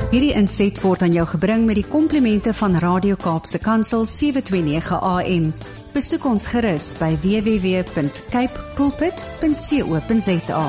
Hierdie inset word aan jou gebring met die komplimente van Radio Kaapse Kansel 729 AM. Besoek ons gerus by www.capepulpit.co.za.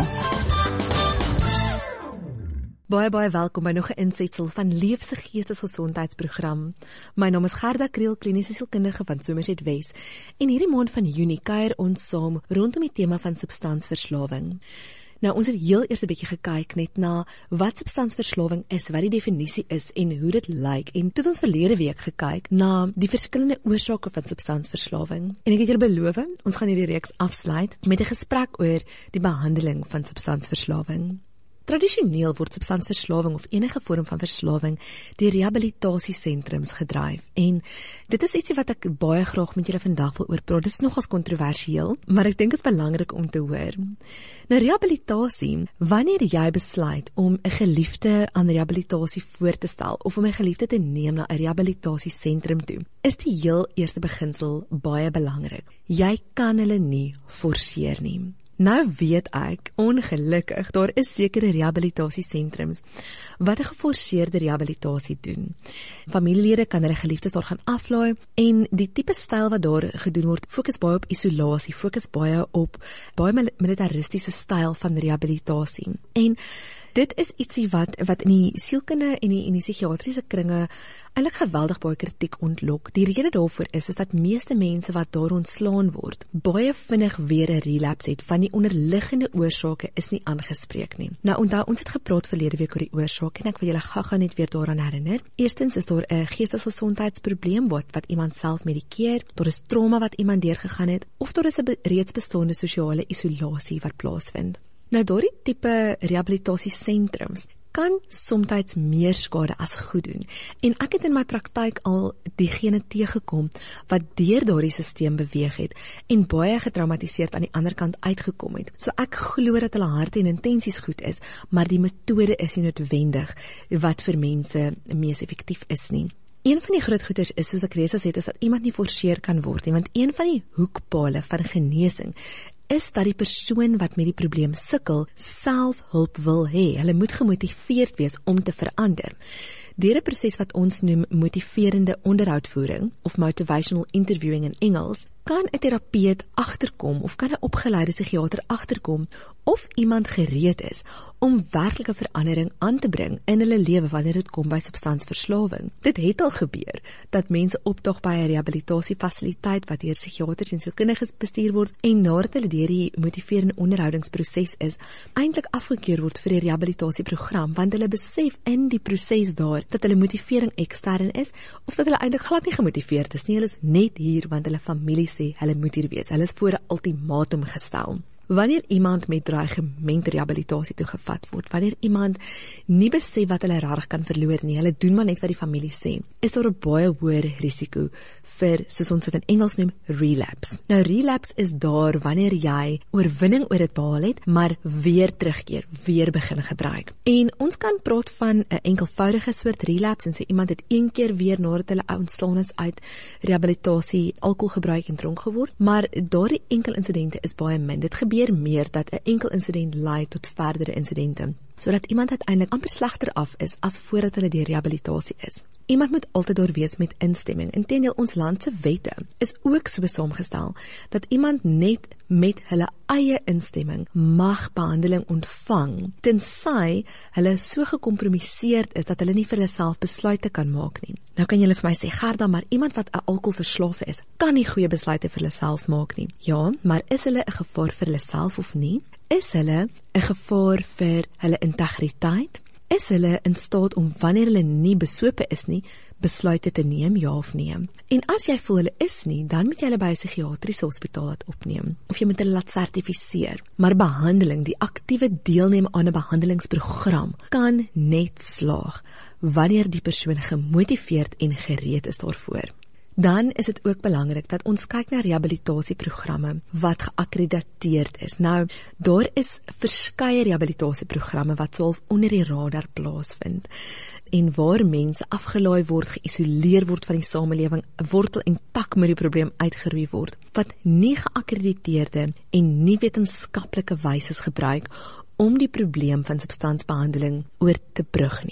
Baie welkom by nog 'n insetsel van Leefse Geestesgesondheidsprogram. My naam is Gerda Kriel, kliniese sielkundige van Somerset Wes. En hierdie maand van Junie kuier ons saam rondom die tema van substansverslawing. Nou, ons het heel eers 'n bietjie gekyk net na wat substansverslawing is, wat die definisie is en hoe dit lyk. En toe het ons verlede week gekyk na die verskillende oorsake van substansverslawing. En ek het julle beloof, ons gaan hierdie reeks afsluit met 'n gesprek oor die behandeling van substansverslawing. Tradisioneel word substansverslawing of enige vorm van verslawing deur rehabilitasiesentrums gedryf. En dit is ietsie wat ek baie graag met julle vandag wil oor praat. Dit is nogals kontroversieel, maar ek dink dit is belangrik om te hoor. Nou, rehabilitasie, wanneer jy besluit om 'n geliefde aan rehabilitasie voor te stel of om 'n geliefde te neem na 'n rehabilitasiesentrum toe, is die heel eerste beginsel baie belangrik. Jy kan hulle nie forceer nie. Nou weet ek, ongelukkig, daar is sekere rehabilitasiesentrums wat 'n geforseerde rehabilitasie doen. Familielede kan hulle geliefdes daar gaan aflaai en die tipe styl wat daar gedoen word, fokus baie op isolasie, fokus baie op militaristiese styl van rehabilitasie. En dit is ietsie wat in die sielkunde en in die psigiatriese kringe eintlik geweldig baie kritiek ontlok. Die rede daarvoor is dat meeste mense wat daar ontslaan word, baie vinnig weer 'n relapse het, van die onderliggende oorsake is nie aangespreek nie. Nou onthou, ons het gepraat verlede week oor die oorsake en ek wil julle gou net weer daaraan herinner. Eerstens is daar 'n geestesgesondheidsprobleem wat iemand self medikeer, daar is trauma wat iemand deurgegaan het, of daar is 'n reeds bestaande sosiale isolasie wat plaasvind. Nou, daardie tipe rehabilitasiesentrums kan soms meer skade as goed doen. En ek het in my praktyk al diegene teëgekom wat deur daardie stelsel beweeg het en baie getraumatiseerd aan die ander kant uitgekom het. So ek glo dat hulle harte en intensies goed is, maar die metode is nie noodwendig wat vir mense mees effektief is nie. Een van die groot goeders is, soos ek reeds gesê het, is dat iemand nie forceer kan word nie, want een van die hoekpale van genesing is dat die persoon wat met die probleem sukkel, self hulp wil hê. Hulle moet gemotiveerd wees om te verander. Deur 'n proses wat ons noem motiverende onderhoudvoering, of motivational interviewing in Engels, kan 'n terapeut agterkom, of kan 'n opgeleide psigiater agterkom, of iemand gereed is om werklike verandering aan te bring in hulle lewe wanneer dit kom by substansverslawing. Dit het al gebeur, dat mense opdag by 'n rehabilitasiefasiliteit wat deur psigiaters en sielkundiges bestuur word, en nadat hulle deur die motiverende onderhoudingsproses is, eintlik afgekeur word vir die rehabilitasieprogram, want hulle besef in die proses daar, dat hulle motivering ekstern is, of dat hulle eintlik glad nie gemotiveerd is nie. Hulle is net hier, want hulle familie sê, hulle moet hier wees. Hulle is voor 'n ultimatum gestel. Wanneer iemand met dreigement rehabilitasie toegevat word, wanneer iemand nie besef wat hulle regtig kan verloor nie, hulle doen maar net wat die familie sê, is daar 'n baie hoër risiko vir, soos ons dit in Engels noem, relapse. Nou, relapse is daar wanneer jy oorwinning oor dit behaal het, maar weer terugkeer, weer begin gebruik. En ons kan praat van 'n enkelvoudige soort relapse, en sê iemand het een keer weer nadat hulle ontslaan is uit rehabilitasie, alkohol gebruik en dronk geword, maar daardie enkel insidente is baie min. Dit gebeur meer dat 'n enkel insident lei tot verdere insidente, sodat iemand uiteindelik amper slegter af is as voordat hulle deur rehabilitasie is. Iemand moet altyd daar wees met instemming. Inteendeel, ons land se wette is ook so saamgestel dat iemand net met hulle eie instemming mag behandeling ontvang, tensy hulle so gekompromiseerd is dat hulle nie vir hulle self besluite kan maak nie. Nou kan julle vir my sê, Gerda, maar iemand wat 'n alkoholverslaafde is, kan nie goeie besluite vir hulle self maak nie. Ja, maar is hulle 'n gevaar vir hulle self of nie? Is hulle 'n gevaar vir hulle integriteit? Is hulle in staat om, wanneer hulle nie besope is nie, besluite te neem, ja of nee? En as jy voel hulle is nie, dan moet jy hulle by 'n psigiatriese hospitaal laat opneem, of jy moet hulle laat sertifiseer. Maar behandeling, die aktiewe deelneem aan 'n behandelingsprogram, kan net slaag wanneer die persoon gemotiveerd en gereed is daarvoor. Dan is dit ook belangrik dat ons kyk na rehabilitasieprogramme wat geakkrediteerd is. Nou, daar is verskeie rehabilitasieprogramme wat half onder die radar plaasvind en waar mense afgelaai word, geïsoleer word van die samelewing, wortel en tak met die probleem uitgeroei word, wat nie geakkrediteerde en nie wetenskaplike wyses gebruik om die probleem van substansbehandeling oor te brug nie.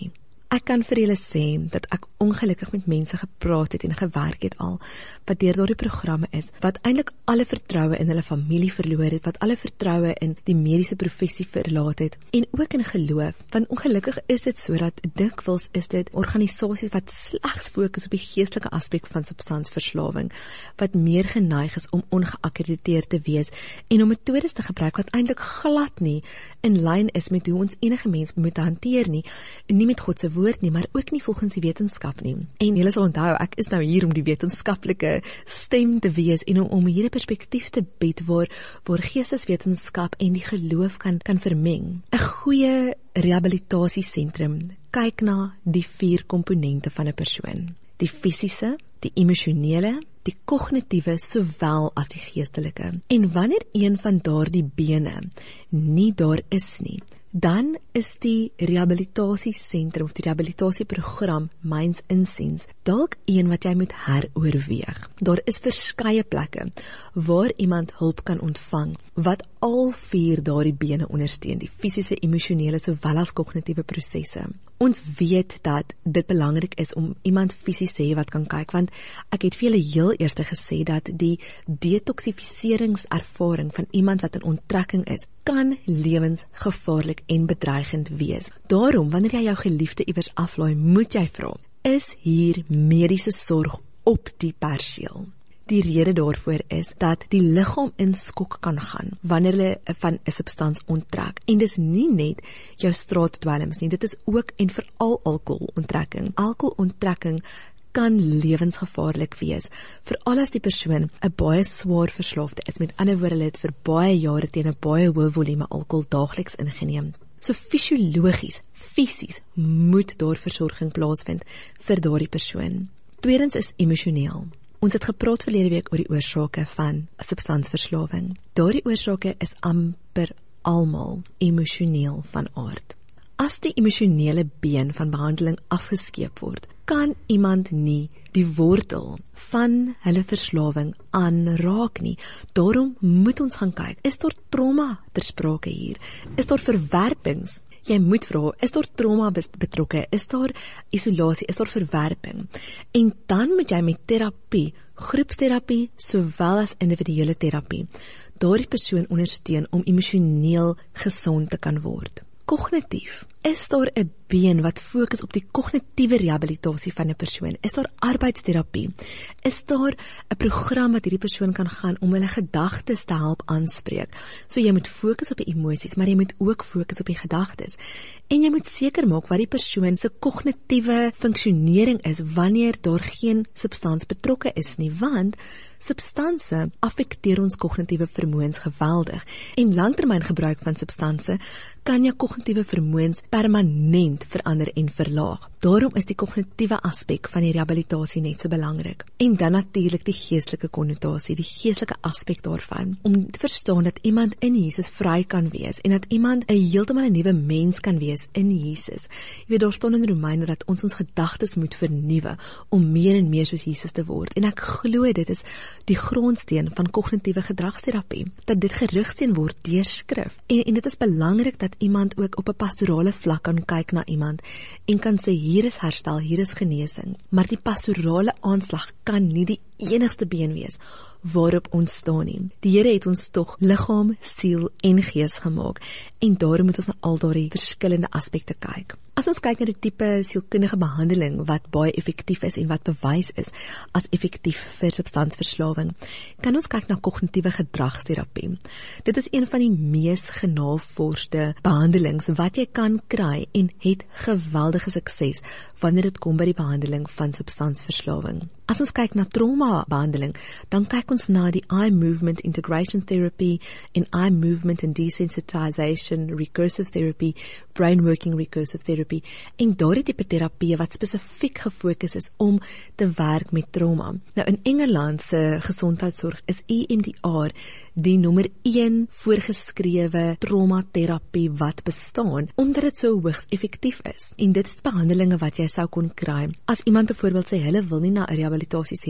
Ek kan vir julle sê dat ek ongelukkig met mense gepraat het en gewerk het al, wat deur daardie programme is, wat eintlik alle vertroue in hulle familie verloor het, wat alle vertroue in die mediese professie verlaat het, en ook in geloof, want ongelukkig is dit so dat dikwels is dit organisasies wat slegs fokus op die geestelike aspek van substansverslawing, wat meer geneig is om ongeakkrediteerd te wees, en om metodes te gebruik wat eintlik glad nie in lyn is met hoe ons enige mens moet hanteer nie met God se woord nie, maar ook nie volgens die wetenskap nie. En julle sal onthou, ek is nou hier om die wetenskaplike stem te wees en om hier 'n perspektief te bied waar geesteswetenskap en die geloof kan vermeng. 'n Goeie rehabilitasiesentrum kyk na die 4 komponente van 'n persoon: die fisiese, die emosionele, die kognitiewe sowel as die geestelike. En wanneer een van daardie bene nie daar is nie, dan is die rehabilitasiesentrum of die rehabilitasieprogram myns insiens dalk een wat jy moet heroorweeg. Daar is verskeie plekke waar iemand hulp kan ontvang wat al 4 daardie bene ondersteun, die fisiese, emosionele sowel as kognitiewe prosesse. Ons weet dat dit belangrik is om iemand fisies te hê wat kan kyk, want ek het vir julle heel eers gesê dat die detoxifiseringservaring van iemand wat in onttrekking is, kan lewensgevaarlik en bedreigend wees. Daarom, wanneer jy jou geliefde iewers aflaai, moet jy vra, is hier mediese sorg op die perseel? Die rede daarvoor is dat die liggaam in skok kan gaan wanneer hulle van 'n substans onttrek. En dis nie net jou straatdwelms nie, dit is ook en veral alkoholontrekking. Alkoholontrekking kan lewensgevaarlik wees, veral as die persoon 'n baie swaar verslaafde is. Met ander woorde, hulle het vir baie jare teen 'n baie hoë volume alkohol daagliks ingeneem. So fisiologies, fisies moet daar versorging plaasvind vir daardie persoon. Tweedens is emosioneel. Ons het gepraat verlede week oor die oorsake van substansverslawing. Daardie oorsake is amper almal emosioneel van aard. As die emosionele been van behandeling afgeskeep word, kan iemand nie die wortel van hulle verslawing aanraak nie. Daarom moet ons gaan kyk, is daar trauma ter sprake hier? Is daar verwerpings? Jy moet vra, is daar trauma betrokke? Is daar isolasie? Is daar verwerping? En dan moet jy met terapie, groepsterapie, sowel as individuele terapie, daardie persoon ondersteun om emosioneel gesond te kan word. Kognitief. Is daar 'n been wat fokus op die kognitiewe rehabilitasie van 'n persoon? Is daar arbeidsterapie? Is daar 'n program wat hierdie persoon kan gaan om hulle gedagtes te help aanspreek? So jy moet fokus op die emosies, maar jy moet ook fokus op die gedagtes. En jy moet seker maak wat die persoon se kognitiewe funksionering is wanneer daar geen substans betrokke is nie, want substansie affekteer ons kognitiewe vermoëns geweldig. En langtermyngebruik van substansie kan jou kognitiewe vermoëns permanent verander en verlaag. Daarom is die kognitiewe aspek van die rehabilitasie net so belangrik. En dan natuurlik die geestelike konnotasie, die geestelike aspek daarvan, om te verstaan dat iemand in Jesus vry kan wees en dat iemand 'n heeltemal 'n nuwe mens kan wees in Jesus. Jy weet, daar staan in Romeine dat ons gedagtes moet vernuwe om meer en meer soos Jesus te word. En ek glo dit is die grondsteen van kognitiewe gedragsterapie, dat dit gerigsteen word deur skrif. En dit is belangrik dat iemand ook op 'n pastorale vlak kan kyk na iemand en kan sê, hier is herstel, hier is genesing. Maar die pastorale aanslag kan nie die enigste been wees waarop ons staan nie. Die Here het ons tog liggaam, siel en gees gemaak, en daarom moet ons na al daardie verskillende aspekte kyk. As ons kyk na die tipe sielkundige behandeling wat baie effektief is en wat bewys is as effektief vir substansverslawing, kan ons kyk na kognitiewe gedragsterapie. Dit is een van die mees genavorsde behandelings wat jy kan kry en het geweldige sukses wanneer dit kom by die behandeling van substansverslawing. As ons kyk na trauma-behandeling, dan kyk ons na die eye movement integration therapy en eye movement and desensitization recursive therapy, brain working recursive therapy, en daardie tipe terapie wat spesifiek gefokus is om te werk met trauma. Nou in Engeland se gesondheidsorg is EMDR die nommer 1 voorgeskrewe traumaterapie wat bestaan, omdat dit so hoogs effektief is. En dit is behandelinge wat jy sou kon kry as iemand byvoorbeeld sê hulle wil nie na 'n rehabilitasiesentrum toe gaan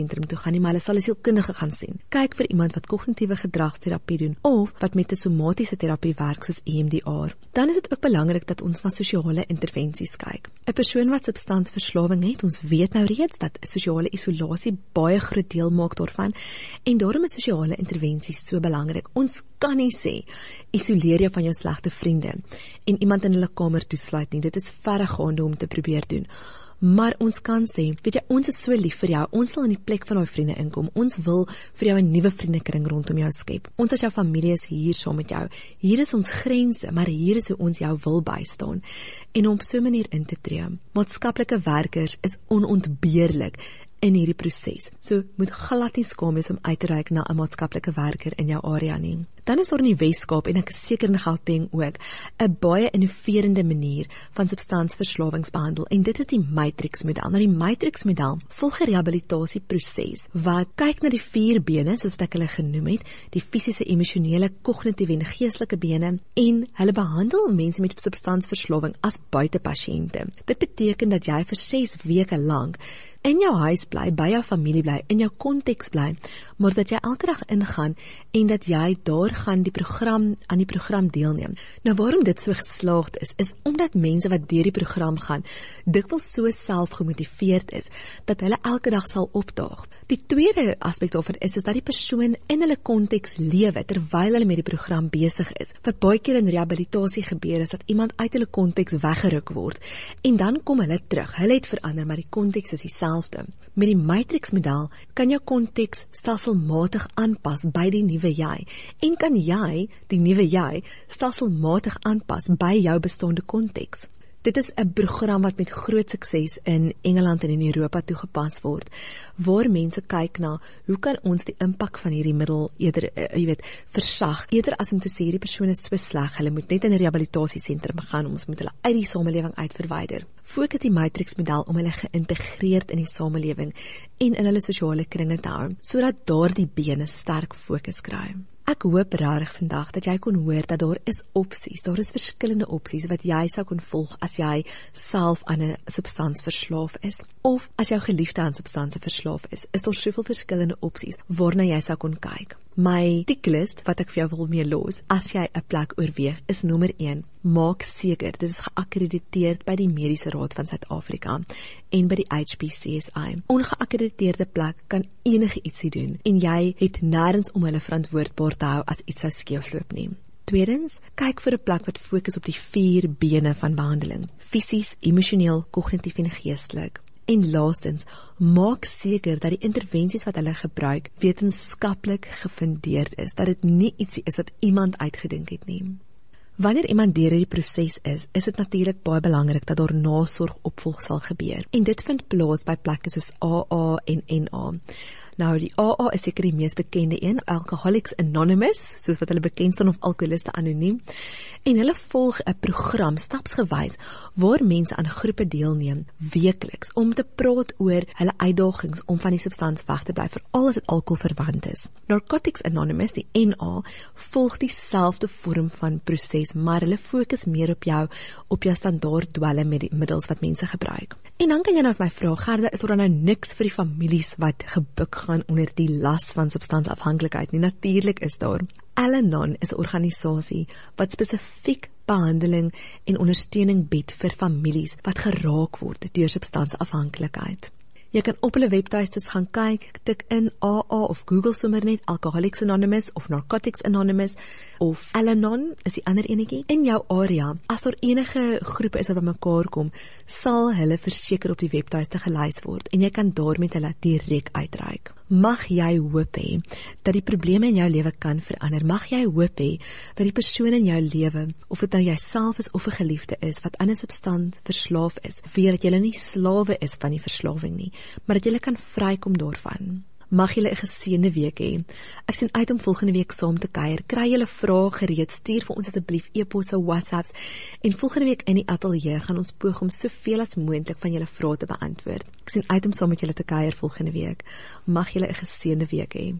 gaan nie, maar hulle sal 'n sielkundige gaan sien. Kyk vir iemand wat kognitiewe gedragsterapie doen of wat met 'n somatiese terapie werk soos EMDR. Dan is dit ook belangrik dat ons na sosiale intervensies kyk. 'n Persoon wat substansverslawing het, ons weet nou reeds dat sosiale isolasie baie groot deel maak daarvan en daarom is sosiale intervensies so belangrik. Ons kan nie sê isoleer jou van jou slegte vriende en iemand in hulle kamer toesluit nie. Dit is verregaande om te probeer doen. Maar ons kan sê, weet jy, ons is so lief vir jou, ons sal in die plek van daai vriende inkom, ons wil vir jou 'n nuwe vriendekring rondom jou skep. Ons as jou familie is hier saam met jou. Hier is ons grense, maar hier is hoe ons jou wil bystaan. En om op so 'n manier in te tree. Maatskaplike werkers is onontbeerlik in hierdie proses. So moet glad nie skaam wees om uit te reik na 'n maatskaplike werker in jou area nie. Dan is daar in die Weskaap en ek is seker in Gauteng ook 'n baie innoverende manier van substansverslawingsbehandel en dit is die Matrix-model. Nou die Matrix-model volg 'n rehabilitasieproses wat kyk na die 4 bene soos wat ek hulle genoem het, die fisiese, emosionele, kognitiewe en geestelike bene en hulle behandel mense met substansverslawing as buitepasiënte. Dit beteken dat jy vir 6 weke lank in jou huis bly, by jou familie bly, in jou konteks bly, maar dat jy elke dag ingaan en dat jy daar gaan aan die program deelneem. Nou waarom dit so geslaagd is omdat mense wat deur die program gaan, dikwels so selfgemotiveerd is, dat hulle elke dag sal opdaag. Die tweede aspek daarvan is dat die persoon in hulle konteks lewe, terwyl hulle met die program besig is. Wat baie keer in rehabilitasie gebeur is, dat iemand uit hulle konteks weggeruk word, en dan kom hulle terug. Hulle het verander, maar die konteks is dieselfde. Met die Matrix-model kan jou konteks stelselmatig aanpas by die nuwe jy, en kan jy, die nuwe jy, stelselmatig aanpas by jou bestaande konteks. Dit is 'n program wat met groot sukses in Engeland en in Europa toegepas word, waar mense kyk na, hoe kan ons die impak van hierdie middel eerder, versag, eerder as om te sê, hierdie persoon is so sleg, hulle moet net in 'n rehabilitasiesentrum gaan, ons moet hulle uit die samelewing uitverwyder. Fokus die Matrix-model om hulle geïntegreerd in die samelewing en in hulle sosiale kringe te hou, sodat daardie bene sterk fokus kry. Ek hoop regtig vandag dat jy kon hoor dat daar is opsies, daar is verskillende opsies wat jy sou kon volg as jy self aan 'n substans verslaaf is, of as jou geliefde aan substansie verslaaf is daar soveel verskillende opsies waarna jy sou kon kyk. My tiklist wat ek vir jou wil mee los, as jy 'n plek oorweeg, is nommer 1, maak seker, dit is geakkrediteer by die Mediese Raad van Suid-Afrika en by die HPCSI. Ongeakkrediteerde plek kan enige ietsie doen en jy het nêrens om hulle verantwoordbaar te hou as iets sou skeefloop nie. Tweedens, kyk vir 'n plek wat fokus op die 4 bene van behandeling: fisies, emosioneel, kognitief en geestelik. En laastens, maak seker dat die intervensies wat hulle gebruik wetenskaplik gefundeerd is, dat dit nie ietsie is wat iemand uitgedink het nie. Wanneer iemand deur hierdie proses is dit natuurlik baie belangrik dat daar nasorg opvolg sal gebeur. En dit vind plaas by plekke soos AA en NA. Nou, die AA is seker die mees bekende een, Alcoholics Anonymous, soos wat hulle bekend staan, of Alkoholiste Anoniem. En hulle volg 'n program, stapsgewys, waar mense aan groepe deelneem, weekliks, om te praat oor hulle uitdagings om van die substans weg te bly, veral as dit alkohol verwant is. Narcotics Anonymous, die NA, volg dieselfde vorm van proses, maar hulle fokus meer op jou standaard dwelmmiddels wat mense gebruik. En dan kan jy nou vir my vra, Gerda, is daar nou niks vir die families wat gebuk gaan onder die las van substansafhanklikheid nie? Natuurlik is daar. Al-Anon is 'n organisasie wat spesifiek behandeling en ondersteuning bied vir families wat geraak word deur substansafhanklikheid. Jy kan op hulle webtuistes gaan kyk, tik in AA of Google sommer net Alcoholics Anonymous of Narcotics Anonymous of Al-Anon is die ander enetjie. In jou area, as daar enige groepe is wat bymekaar kom, sal hulle verseker op die webtuiste gelys word en jy kan daar met hulle direk uitreik. Mag jy hoop hê dat die probleme in jou lewe kan verander. Mag jy hoop hê dat die persoon in jou lewe, of dit nou jouself is of 'n geliefde is, wat aan 'n substans verslaaf is, weet dat jy nie slawe is van die verslawing nie, maar dat jy kan vrykom daarvan. Mag julle 'n geseënde week hê. Ek sien uit om volgende week saam te kuier. Kry julle vrae gereed, stuur vir ons asseblief e-posse, WhatsApps, en volgende week in die ateljee gaan ons poog om soveel as moontlik van julle vrae te beantwoord. Ek sien uit om saam met julle te kuier volgende week. Mag julle 'n geseënde week hê.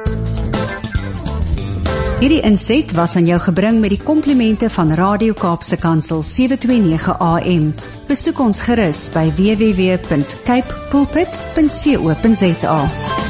Hierdie inset was aan jou gebring met die komplimente van Radio Kaapse Kansel 729 AM. Besoek ons gerus by www.cape pulpit.co.za.